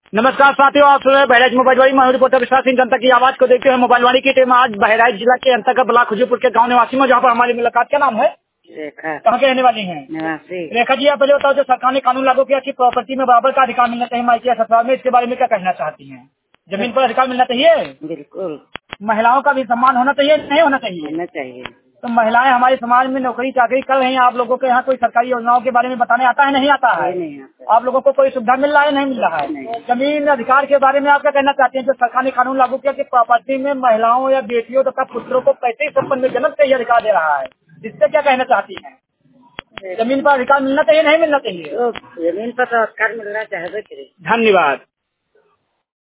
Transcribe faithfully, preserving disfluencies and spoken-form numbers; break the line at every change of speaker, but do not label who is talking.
नमस्कार साथियों, आप सुन रहे हैं बहराइच मोबाइल वाली। मैं रिपोर्टर विश्वास सिंह। जनता की आवाज को देखते हुए मोबाइल वाली की टीम आज बहराइच जिला के अंतर्गत ब्लॉक खुजूपुर के गांव निवासी में, जहां पर हमारी मुलाकात। क्या नाम है?
रेखा।
कहाँ के रहने वाली हैं?
निवासी।
रेखा जी, आप पहले बताओ, जो सरकार ने कानून लागू किया कि प्रॉपर्टी में बराबर का अधिकार मिलना चाहिए माइकी या ससुराल में, इसके बारे में क्या कहना चाहती हैं? जमीन पर अधिकार मिलना चाहिए?
बिल्कुल।
महिलाओं का भी सम्मान होना चाहिए, नहीं होना चाहिए?
होना चाहिए।
तो महिलाएं हमारे समाज में नौकरी चाकरी कर रही हैं। आप लोगों के यहाँ कोई सरकारी योजनाओं के बारे में बताने आता है, नहीं आता है?
नहीं आता।
आप लोगों को कोई सुविधा मिल रहा है, नहीं मिल रहा है?
नहीं।
जमीन अधिकार के बारे में आप क्या कहना चाहते हैं? जो सरकार ने कानून लागू किया कि प्रॉपर्टी में महिलाओं या बेटियों तथा पुत्रों को पैंतीस संपन्न में जन्म से ही अधिकार दे रहा है, इससे क्या कहना चाहती हैं? जमीन पर अधिकार मिलना चाहिए, नहीं मिलना चाहिए?
तो जमीन पर तो अधिकार मिलना चाहिए।
धन्यवाद।